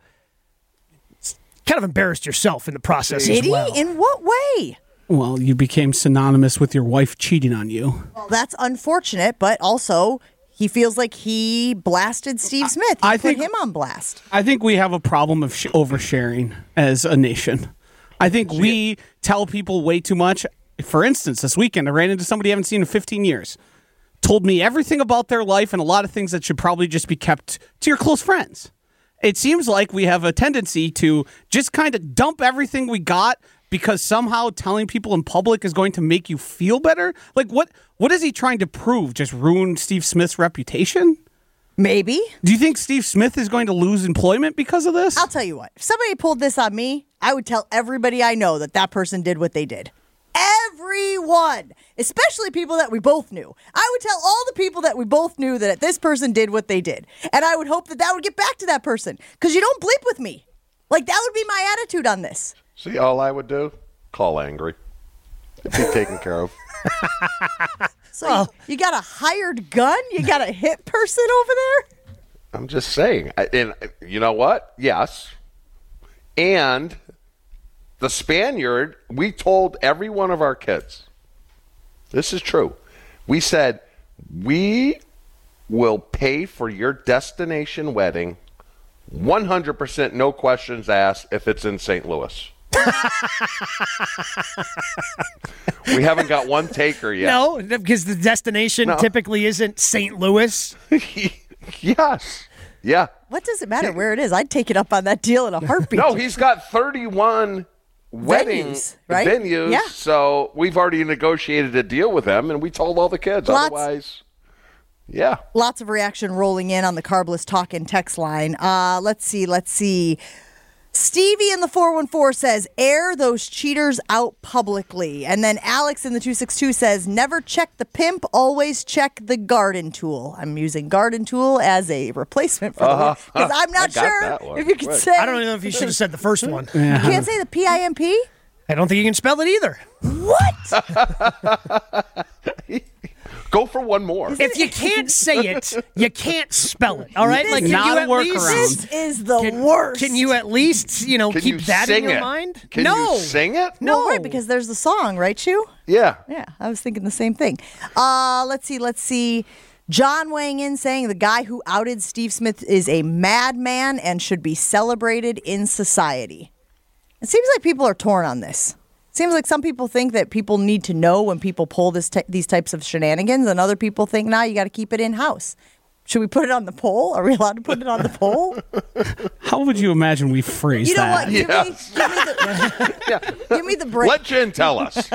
Speaker 3: it's kind of embarrassed yourself in the process
Speaker 2: Did
Speaker 3: as
Speaker 2: he?
Speaker 3: well.
Speaker 2: In what way?
Speaker 4: Well, you became synonymous with your wife cheating on you.
Speaker 2: Well, that's unfortunate, but also he feels like he blasted Steve Smith. He
Speaker 4: I
Speaker 2: put
Speaker 4: think-
Speaker 2: him on blast.
Speaker 4: I think we have a problem of sh- oversharing as a nation. I think we tell people way too much. For instance, this weekend I ran into somebody I haven't seen in fifteen years. Told me everything about their life and a lot of things that should probably just be kept to your close friends. It seems like we have a tendency to just kind of dump everything we got because somehow telling people in public is going to make you feel better. Like, what? What is he trying to prove? Just ruin Steve Smith's reputation?
Speaker 2: Maybe.
Speaker 4: Do you think Steve Smith is going to lose employment because of this?
Speaker 2: I'll tell you what. If somebody pulled this on me, I would tell everybody I know that that person did what they did. Everyone, especially people that we both knew. I would tell all the people that we both knew that this person did what they did. And I would hope that that would get back to that person. Because you don't bleep with me. Like, that would be my attitude on this.
Speaker 5: See, all I would do, call Angry. It'd be taken care of.
Speaker 2: So you, you got a hired gun? You got a hit person over there?
Speaker 5: I'm just saying. I- And you know what? Yes. And the Spaniard, we told every one of our kids, this is true. We said, we will pay for your destination wedding one hundred percent, no questions asked, if it's in Saint Louis. We haven't got one taker yet.
Speaker 3: No, because the destination
Speaker 5: No.
Speaker 3: typically isn't Saint Louis.
Speaker 5: Yes. Yeah.
Speaker 2: What does it matter where it is? I'd take it up on that deal in a heartbeat.
Speaker 5: No, he's got thirty-one wedding
Speaker 2: Venues, right?
Speaker 5: venues.
Speaker 2: Yeah.
Speaker 5: So we've already negotiated a deal with him, and we told all the kids.
Speaker 2: Lots-
Speaker 5: Otherwise, yeah.
Speaker 2: Lots of reaction rolling in on the Carbless Talk and text line. Uh, let's see, let's see. Stevie in the four one four says, air those cheaters out publicly. And then Alex in the two six two says, never check the pimp, always check the garden tool. I'm using garden tool as a replacement for
Speaker 5: Uh-huh.
Speaker 2: the because I'm not
Speaker 5: I got
Speaker 2: sure
Speaker 5: that one.
Speaker 2: if you can
Speaker 5: Right.
Speaker 2: say.
Speaker 3: I don't even know if you should have said the first one.
Speaker 2: You can't say the P I M P?
Speaker 3: I don't think you can spell it either.
Speaker 2: What?
Speaker 5: Go for one more.
Speaker 3: If you can't say it, you can't spell it. All right,
Speaker 2: This
Speaker 3: like
Speaker 2: is
Speaker 3: can
Speaker 4: not
Speaker 3: you
Speaker 4: a
Speaker 3: at
Speaker 4: workaround.
Speaker 3: least
Speaker 2: This is the
Speaker 3: can,
Speaker 2: worst.
Speaker 3: Can you at least you know
Speaker 5: Can
Speaker 3: keep
Speaker 5: you
Speaker 3: that
Speaker 5: sing
Speaker 3: in your
Speaker 5: it?
Speaker 3: mind?
Speaker 5: Can
Speaker 3: no,
Speaker 5: you sing it?
Speaker 3: No,
Speaker 2: Well, right, because there's the song, right, Shu?
Speaker 5: Yeah.
Speaker 2: Yeah, I was thinking the same thing. Uh, let's see, let's see. John weighing in saying the guy who outed Steve Smith is a madman and should be celebrated in society. It seems like people are torn on this. Seems like some people think that people need to know when people pull this ty- these types of shenanigans, and other people think, nah, you got to keep it in house. Should we put it on the poll? Are we allowed to put it on the poll?
Speaker 4: How would you imagine we phrase
Speaker 2: You know
Speaker 4: that?
Speaker 2: what? Give,
Speaker 5: Yes.
Speaker 2: me, give, me the, give me the break.
Speaker 5: Let Jen tell us.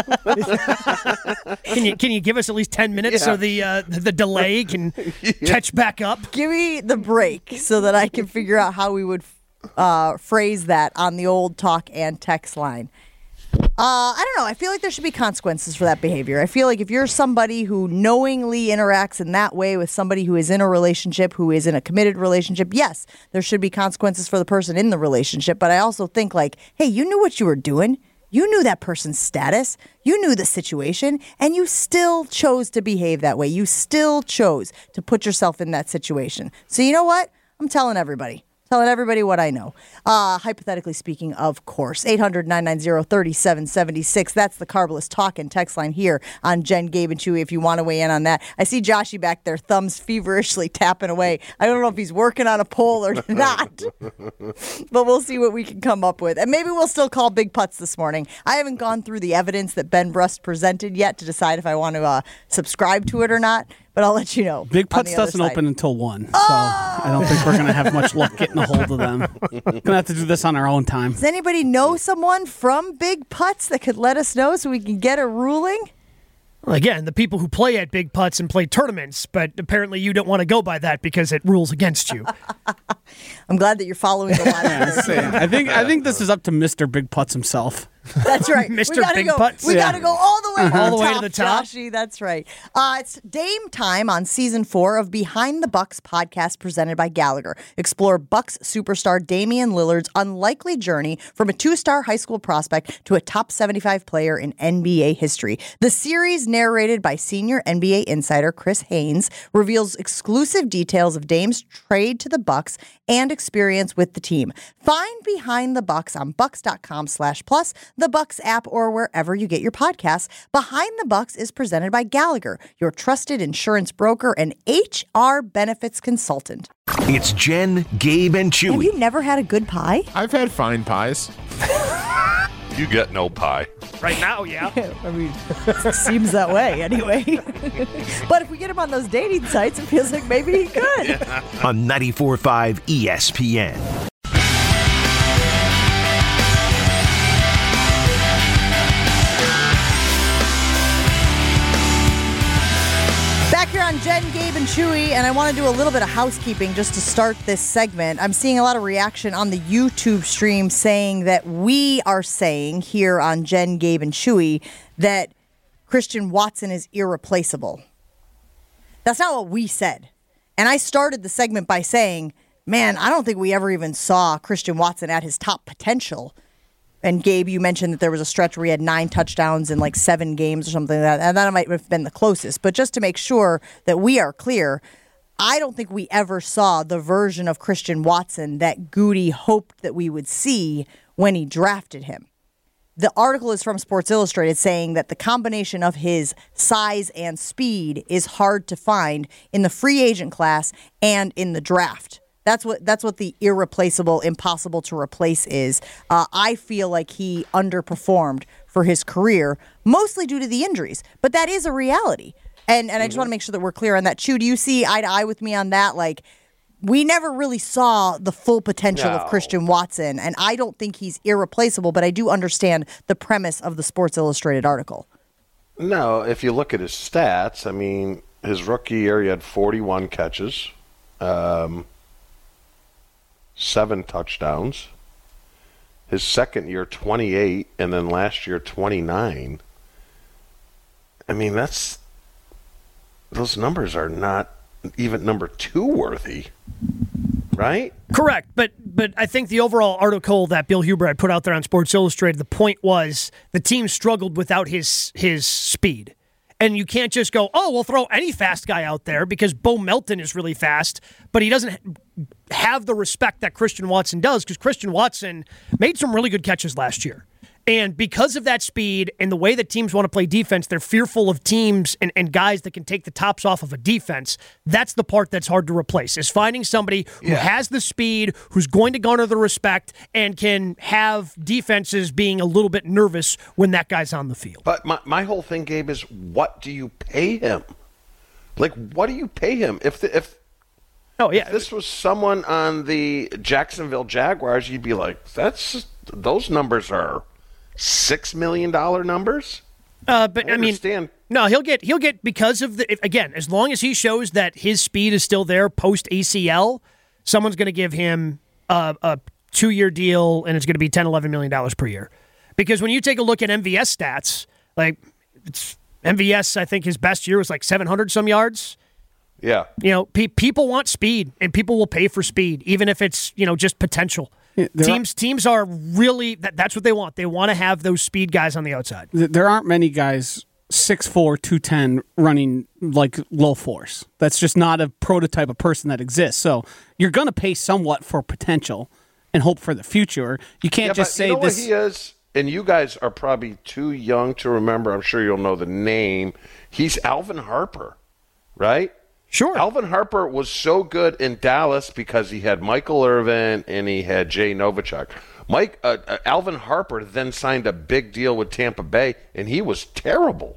Speaker 3: Can you can you give us at least ten minutes
Speaker 5: Yeah.
Speaker 3: so the uh, the delay can catch back up?
Speaker 2: Give me the break so that I can figure out how we would uh, phrase that on the old talk and text line. Uh, I don't know. I feel like there should be consequences for that behavior. I feel like if you're somebody who knowingly interacts in that way with somebody who is in a relationship, who is in a committed relationship, yes, there should be consequences for the person in the relationship. But I also think like, hey, you knew what you were doing. You knew that person's status. You knew the situation, and you still chose to behave that way. You still chose to put yourself in that situation. So you know what? I'm telling everybody. Telling everybody what I know. Uh, hypothetically speaking, of course. eight hundred, nine nine zero, three seven seven six. That's the Carbless Talk and text line here on Jen, Gabe, and Chewy if you want to weigh in on that. I see Joshy back there, thumbs feverishly tapping away. I don't know if he's working on a poll or not, but we'll see what we can come up with. And maybe we'll still call big putts this morning. I haven't gone through the evidence that Ben Brust presented yet to decide if I want to uh, subscribe to it or not. But I'll let you know.
Speaker 4: Big
Speaker 2: on
Speaker 4: Putts
Speaker 2: the other
Speaker 4: doesn't
Speaker 2: side.
Speaker 4: open until one, so I don't think we're gonna have much luck getting a hold of them. Gonna have to do this on our own time.
Speaker 2: Does anybody know someone from Big Putts that could let us know so we can get a ruling?
Speaker 3: Well, again, the people who play at big putts and play tournaments, but apparently you don't want to go by that because it rules against you.
Speaker 2: I'm glad that you're following the line. there.
Speaker 4: I think I think this is up to Mister Big Putts himself.
Speaker 2: That's right.
Speaker 3: Mister
Speaker 2: We gotta
Speaker 3: Big
Speaker 2: go,
Speaker 3: Putts.
Speaker 2: We
Speaker 4: Yeah.
Speaker 2: got to go all the way to
Speaker 3: All
Speaker 2: the
Speaker 3: the way
Speaker 2: top,
Speaker 3: to the top?
Speaker 2: Joshy, that's right. Uh, it's Dame time on season four of Behind the Bucks podcast presented by Gallagher. Explore Bucks superstar Damian Lillard's unlikely journey from a two-star high school prospect to a top seventy-five player in N B A history. The series, narrated by senior N B A insider Chris Haynes, reveals exclusive details of Dame's trade to the Bucks and experience with the team. Find Behind the Bucks on bucks.com slash plus, the Bucks app, or wherever you get your podcasts. Behind the Bucks is presented by Gallagher, your trusted insurance broker and H R benefits consultant.
Speaker 6: It's Jen, Gabe, and
Speaker 2: Have
Speaker 6: Chewy.
Speaker 2: you never had a good pie?
Speaker 7: I've had fine pies.
Speaker 5: You get no pie.
Speaker 3: Right now, yeah.
Speaker 2: I mean, it seems that way anyway. But if we get him on those dating sites, it feels like maybe he could.
Speaker 6: On ninety-four point five E S P N.
Speaker 2: Back here on Jen, Gabe, and Chewy, and I want to do a little bit of housekeeping just to start this segment. I'm seeing a lot of reaction on the YouTube stream saying that we are saying here on Jen, Gabe, and Chewy that Christian Watson is irreplaceable. That's not what we said. And I started the segment by saying, man, I don't think we ever even saw Christian Watson at his top potential. And Gabe, you mentioned that there was a stretch where he had nine touchdowns in like seven games or something like that. And that might have been the closest. But just to make sure that we are clear, I don't think we ever saw the version of Christian Watson that Goody hoped that we would see when he drafted him. The article is from Sports Illustrated saying that the combination of his size and speed is hard to find in the free agent class and in the draft. That's what that's what the irreplaceable, impossible to replace is. Uh, I feel like he underperformed for his career, mostly due to the injuries. But that is a reality. And and I just want to make sure that we're clear on that. Chew, do you see eye to eye with me on that? Like, we never really saw the full potential
Speaker 5: No.
Speaker 2: of Christian Watson, and I don't think he's irreplaceable, but I do understand the premise of the Sports Illustrated article.
Speaker 5: No, if you look at his stats, I mean, his rookie year he had forty-one catches, um, seven touchdowns. His second year, twenty-eight, and then last year, twenty-nine. I mean, that's those numbers are not even number two worthy, right?
Speaker 3: Correct, but but I think the overall article that Bill Huber had put out there on Sports Illustrated, the point was the team struggled without his his speed. And you can't just go, oh, we'll throw any fast guy out there because Bo Melton is really fast, but he doesn't have the respect that Christian Watson does because Christian Watson made some really good catches last year. And because of that speed and the way that teams want to play defense, they're fearful of teams and, and guys that can take the tops off of a defense. That's the part that's hard to replace, is finding somebody who
Speaker 5: Yeah.
Speaker 3: has the speed, who's going to garner the respect, and can have defenses being a little bit nervous when that guy's on the field.
Speaker 5: But my, my whole thing, Gabe, is what do you pay him? Like, what do you pay him? If the, if
Speaker 3: Oh, yeah.
Speaker 5: If this was someone on the Jacksonville Jaguars, you'd be like, "That's those numbers are six million dollar numbers."
Speaker 3: Uh, but I,
Speaker 5: I
Speaker 3: mean,
Speaker 5: understand.
Speaker 3: no, he'll get he'll get because of the if, again, as long as he shows that his speed is still there post A C L, someone's going to give him a, a two year deal, and it's going to be ten, eleven million dollars per year. Because when you take a look at M V S stats, like it's M V S, I think his best year was like seven hundred some yards.
Speaker 5: Yeah,
Speaker 3: You know, pe- people want speed, and people will pay for speed, even if it's you know just potential.
Speaker 4: Yeah, there
Speaker 3: teams teams are really that, that's what they want. They want to have those speed guys on the outside.
Speaker 4: Th- There aren't many guys six four, two ten running like low force. That's just not a prototype of person that exists. So you're going to pay somewhat for potential and hope for the future. You can't
Speaker 5: yeah,
Speaker 4: just
Speaker 5: but
Speaker 4: say
Speaker 5: you know
Speaker 4: this.
Speaker 5: what he is, and you guys are probably too young to remember. I'm sure you'll know the name. He's Alvin Harper, right?
Speaker 3: Sure.
Speaker 5: Alvin Harper was so good in Dallas because he had Michael Irvin and he had Jay Novacek. Mike uh, uh, Alvin Harper then signed a big deal with Tampa Bay, and he was terrible.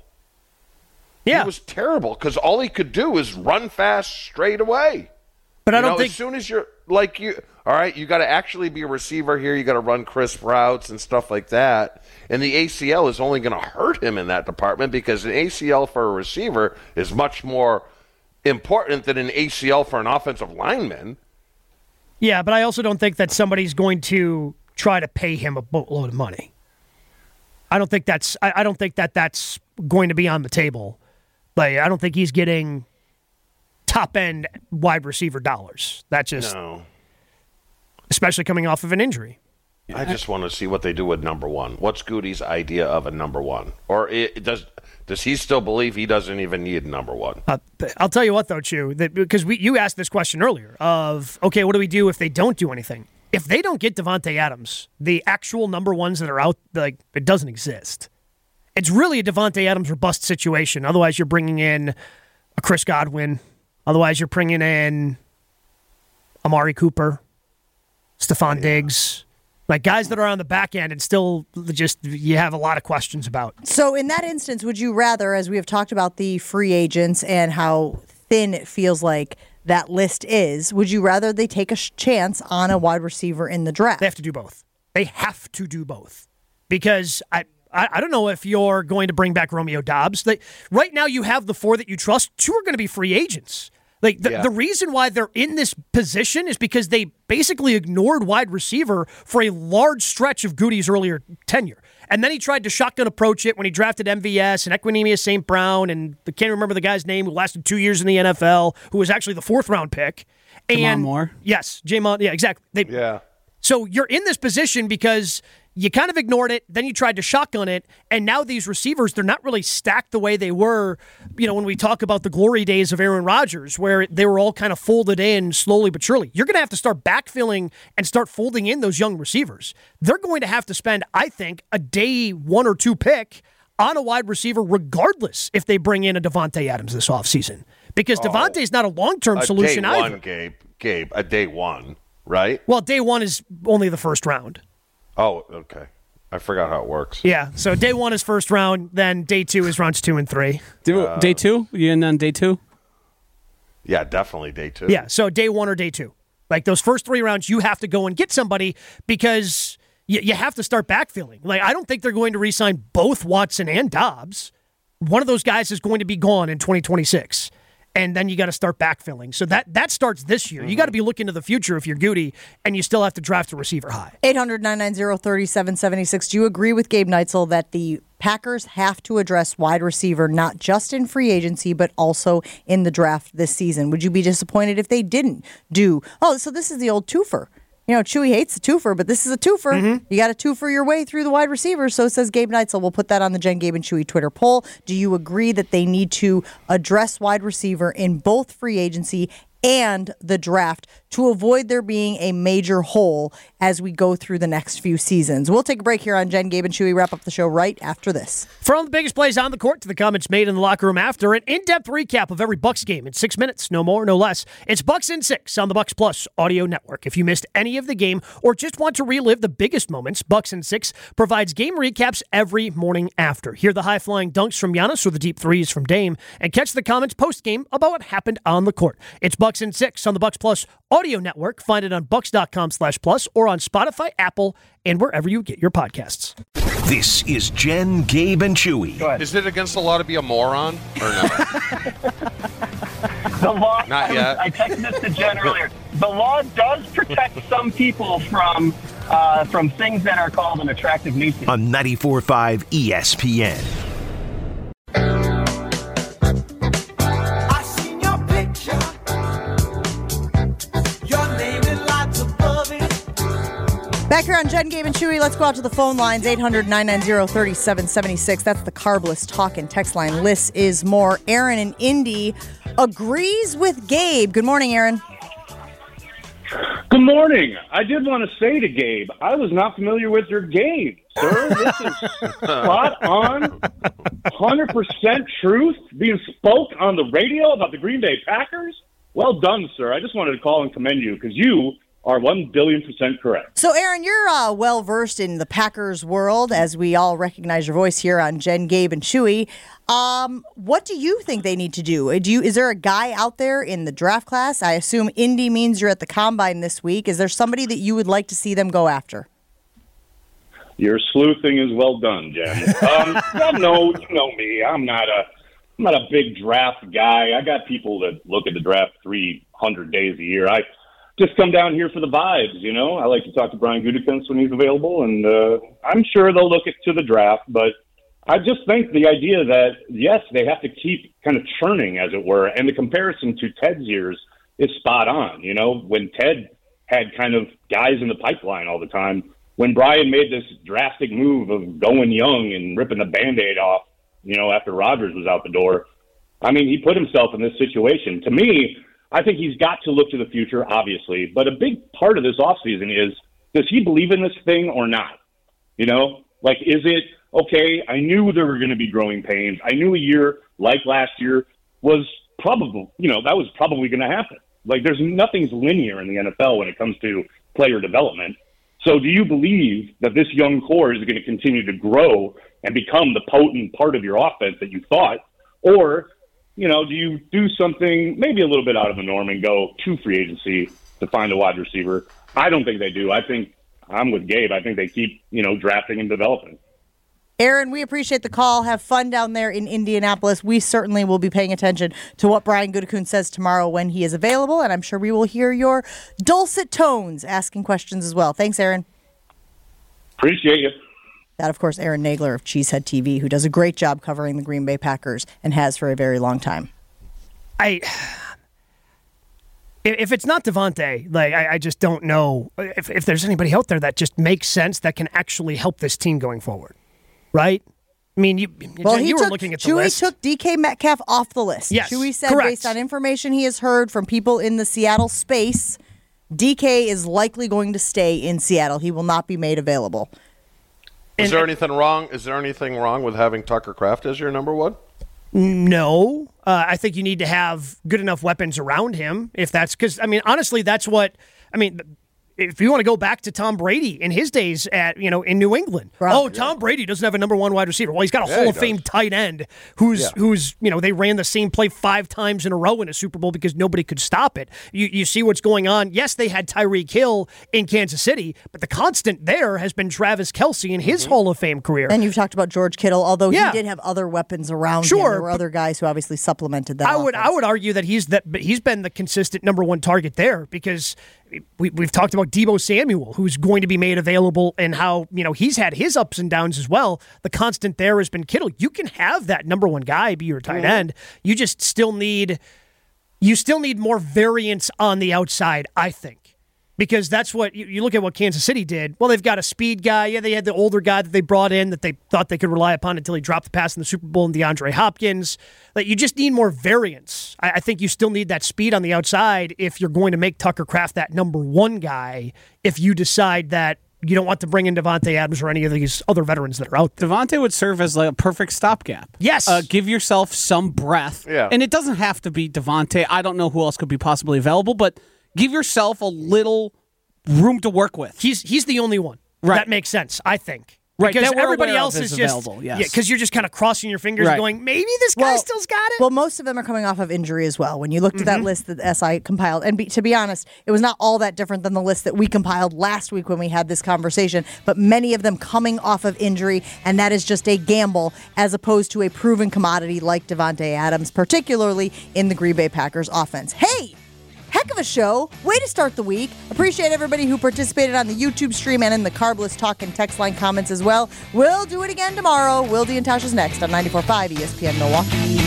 Speaker 3: Yeah.
Speaker 5: He was terrible because all he could do is run fast straight away.
Speaker 3: But I
Speaker 5: You
Speaker 3: don't
Speaker 5: know,
Speaker 3: think
Speaker 5: as soon as you're like you, all right, you got to actually be a receiver here. You got to run crisp routes and stuff like that. And the A C L is only going to hurt him in that department because an A C L for a receiver is much more important than an A C L for an offensive lineman.
Speaker 3: Yeah, but I also don't think that somebody's going to try to pay him a boatload of money. I don't think that's. I, I don't think that that's going to be on the table. Like, I don't think he's getting top end wide receiver dollars. That just,
Speaker 5: No,
Speaker 3: especially coming off of an injury.
Speaker 5: I just want to see what they do with number one. What's Goody's idea of a number one? Or it, does does he still believe he doesn't even need a number one?
Speaker 3: Uh, I'll tell you what, though, Chew, that because we you asked this question earlier of okay, what do we do if they don't do anything? If they don't get Devontae Adams, the actual number ones that are out, like it doesn't exist. It's really a Devontae Adams or bust situation. Otherwise, you're bringing in a Chris Godwin. Otherwise, you're bringing in Amari Cooper, Stephon Diggs, like guys that are on the back end and still just you have a lot of questions about.
Speaker 2: So in that instance, would you rather, as we have talked about the free agents and how thin it feels like that list is, would you rather they take a sh- chance on a wide receiver in the draft?
Speaker 3: They have to do both. They have to do both because I. I, I don't know if you're going to bring back Romeo Doubs. They, right now, you have the four that you trust. Two are going to be free agents. Like the,
Speaker 5: Yeah.
Speaker 3: the reason why they're in this position is because they basically ignored wide receiver for a large stretch of Goody's earlier tenure. And then he tried to shotgun approach it when he drafted M V S and Equinemius Saint Brown, and I can't remember the guy's name who lasted two years in the N F L, who was actually the fourth round pick.
Speaker 4: Jamon
Speaker 3: And
Speaker 4: Moore?
Speaker 3: Yes, Jamon. Yeah, exactly. They,
Speaker 5: Yeah.
Speaker 3: so you're in this position because you kind of ignored it, then you tried to shotgun it, and now these receivers, they're not really stacked the way they were, you know, when we talk about the glory days of Aaron Rodgers, where they were all kind of folded in slowly but surely. You're going to have to start backfilling and start folding in those young receivers. They're going to have to spend, I think, a day one or two pick on a wide receiver regardless if they bring in a Devontae Adams this offseason. Because Devontae's not a long-term
Speaker 5: A
Speaker 3: solution
Speaker 5: day
Speaker 3: either.
Speaker 5: one, Gabe. Gabe, a day one, right?
Speaker 3: Well, day one is only the first round.
Speaker 5: Oh, okay. I forgot how it works.
Speaker 3: Yeah, so day one is first round, then day two is rounds two and three.
Speaker 4: Do,
Speaker 5: Uh,
Speaker 4: day two? You in on day two?
Speaker 5: Yeah, definitely day two.
Speaker 3: Yeah, so day one or day two. Like those first three rounds, you have to go and get somebody because you, you have to start backfilling. Like I don't think they're going to re-sign both Watson and Dobbs. One of those guys is going to be gone in twenty twenty-six. And then you got to start backfilling. So that that starts this year. Mm-hmm. You got to be looking to the future if you're Goody, and you still have to draft a receiver high.
Speaker 2: eight hundred, nine nine zero, three seven seven six. Do you agree with Gabe Neitzel that the Packers have to address wide receiver not just in free agency, but also in the draft this season? Would you be disappointed if they didn't do? Oh, so this is the old twofer. You know, Chewy hates the twofer, but this is a twofer. Mm-hmm. You got to twofer your way through the wide receivers. So says Gabe Neitzel. We'll put that on the Jen, Gabe, and Chewy Twitter poll. Do you agree that they need to address wide receiver in both free agency and the draft to avoid there being a major hole as we go through the next few seasons? We'll take a break here on Jen, Gabe, and Chewy. Wrap up the show right after this.
Speaker 3: From the biggest plays on the court to the comments made in the locker room after, an in-depth recap of every Bucks game in six minutes, no more, no less. It's Bucks in Six on the Bucks Plus audio network. If you missed any of the game or just want to relive the biggest moments, Bucks in Six provides game recaps every morning after. Hear the high-flying dunks from Giannis or the deep threes from Dame, and catch the comments post-game about what happened on the court. It's Bucks in Six on the Bucks Plus audio network. Find it on bucks.com slash plus or on Spotify, Apple, and wherever you get your podcasts.
Speaker 6: This is Jen, Gabe, and Chewy.
Speaker 5: Is it against the law to be a moron or no?
Speaker 7: The law,
Speaker 5: Not
Speaker 7: I,
Speaker 5: yet.
Speaker 7: I texted this to Jen earlier. The law does protect some people from uh, from things that are called an attractive nuisance.
Speaker 6: On ninety-four point five E S P N.
Speaker 1: I seen your picture. Your name in lights above it.
Speaker 2: Back here on Jen, Gabe, and Chewy, let's go out to the phone lines. eight hundred, nine nine zero, three seven seven six. That's the Carbless talk and text line. Liss is more. Aaron in Indy agrees with Gabe. Good morning, Aaron.
Speaker 9: Good morning. I did want to say to Gabe, I was not familiar with your game, sir. This is spot on, one hundred percent truth being spoke on the radio about the Green Bay Packers. Well done, sir. I just wanted to call and commend you because you are one billion percent correct.
Speaker 2: So, Aaron, you're uh, well-versed in the Packers world, as we all recognize your voice here on Jen, Gabe, and Chewy. Um, what do you think they need to do? Do you, is there a guy out there in the draft class? I assume Indy means you're at the Combine this week. Is there somebody that you would like to see them go after?
Speaker 9: Your sleuthing is well done, Jen. Um, well, no, you know me. I'm not a, I'm not a big draft guy. I got people that look at the draft three hundred days a year. I just come down here for the vibes, you know. I like to talk to Brian Gutekunst when he's available, and uh, I'm sure they'll look at to the draft. But I just think the idea that, yes, they have to keep kind of churning, as it were, and the comparison to Ted's years is spot on. You know, when Ted had kind of guys in the pipeline all the time, when Brian made this drastic move of going young and ripping the Band-Aid off, you know, after Rodgers was out the door, I mean, he put himself in this situation. To me, I think he's got to look to the future, obviously, but a big part of this offseason is, does he believe in this thing or not? You know, like, is it, okay, I knew there were going to be growing pains. I knew a year like last year was probable, you know, that was probably going to happen. Like, there's nothing's linear in the N F L when it comes to player development. So do you believe that this young core is going to continue to grow and become the potent part of your offense that you thought? Or, you know, do you do something maybe a little bit out of the norm and go to free agency to find a wide receiver? I don't think they do. I think I'm with Gabe. I think they keep, you know, drafting and developing.
Speaker 2: Aaron, we appreciate the call. Have fun down there in Indianapolis. We certainly will be paying attention to what Brian Gutekunst says tomorrow when he is available, and I'm sure we will hear your dulcet tones asking questions as well. Thanks, Aaron.
Speaker 9: Appreciate you.
Speaker 2: That, of course, Aaron Nagler of Cheesehead T V, who does a great job covering the Green Bay Packers and has for a very long time.
Speaker 3: I, if it's not Devontae, like I, I just don't know if, if there's anybody out there that just makes sense that can actually help this team going forward, right? I mean, you,
Speaker 2: well,
Speaker 3: Jen,
Speaker 2: he
Speaker 3: you
Speaker 2: took,
Speaker 3: were looking at the
Speaker 2: Chewy
Speaker 3: list.
Speaker 2: took D K Metcalf off the list.
Speaker 3: Yes,
Speaker 2: Chewy said,
Speaker 3: correct.
Speaker 2: based on information he has heard from people in the Seattle space, D K is likely going to stay in Seattle. He will not be made available.
Speaker 5: Is
Speaker 3: And-
Speaker 5: there anything wrong? Is there anything wrong with having Tucker Kraft as your number one?
Speaker 3: No, uh, I think you need to have good enough weapons around him. If that's because, I mean, honestly, that's what I mean. if you want to go back to Tom Brady in his days at, you know, in New England.
Speaker 2: Right.
Speaker 3: Oh, Tom Brady doesn't have a number one wide receiver. Well, he's got a
Speaker 5: Yeah,
Speaker 3: Hall
Speaker 5: he
Speaker 3: of Fame
Speaker 5: does.
Speaker 3: tight end who's,
Speaker 5: Yeah.
Speaker 3: who's, you know, they ran the same play five times in a row in a Super Bowl because nobody could stop it. You, you see what's going on. Yes, they had Tyreek Hill in Kansas City, but the constant there has been Travis Kelce in his Hall of Fame career.
Speaker 2: And you've talked about George Kittle, although
Speaker 3: Yeah.
Speaker 2: he did have other weapons around him.
Speaker 3: Sure,
Speaker 2: There were
Speaker 3: but-
Speaker 2: other guys who obviously supplemented that.
Speaker 3: I would
Speaker 2: offense.
Speaker 3: I would argue that he's that but he's been the consistent number one target there because we, we've talked about Deebo Samuel, who's going to be made available, and how you know he's had his ups and downs as well. The constant there has been Kittle. You can have that number one guy be your tight end. You just still need you still need more variance on the outside, I think. Because that's what you, you look at what Kansas City did. Well, they've got a speed guy. Yeah, they had the older guy that they brought in that they thought they could rely upon until he dropped the pass in the Super Bowl and DeAndre Hopkins. Like, you just need more variance. I, I think you still need that speed on the outside if you're going to make Tucker Kraft that number one guy. If you decide that you don't want to bring in Devontae Adams or any of these other veterans that are out there.
Speaker 4: Devontae would serve as like a perfect stopgap.
Speaker 3: Yes.
Speaker 4: Uh, give yourself some breath.
Speaker 5: Yeah.
Speaker 4: And it doesn't have to be Devontae. I don't know who else could be possibly available, but give yourself a little room to work with.
Speaker 3: He's he's the only one.
Speaker 4: Right.
Speaker 3: That makes sense, I think.
Speaker 4: Right,
Speaker 3: Because
Speaker 4: that we're
Speaker 3: everybody
Speaker 4: aware
Speaker 3: else
Speaker 4: of
Speaker 3: is
Speaker 4: is
Speaker 3: just
Speaker 4: available, yes.
Speaker 3: yeah, because you're just kind of crossing your fingers
Speaker 4: Right.
Speaker 3: and going, maybe this guy still's got it.
Speaker 2: Well, most of them are coming off of injury as well. When you looked at
Speaker 3: Mm-hmm.
Speaker 2: that list that S I compiled, and be, to be honest, it was not all that different than the list that we compiled last week when we had this conversation, but many of them coming off of injury, and that is just a gamble as opposed to a proven commodity like Devontae Adams, particularly in the Green Bay Packers offense. Hey! Heck of a show. Way to start the week. Appreciate everybody who participated on the YouTube stream and in the Carbless Talk and text line comments as well. We'll do it again tomorrow. Wilde and Tasha's next on ninety-four point five E S P N Milwaukee.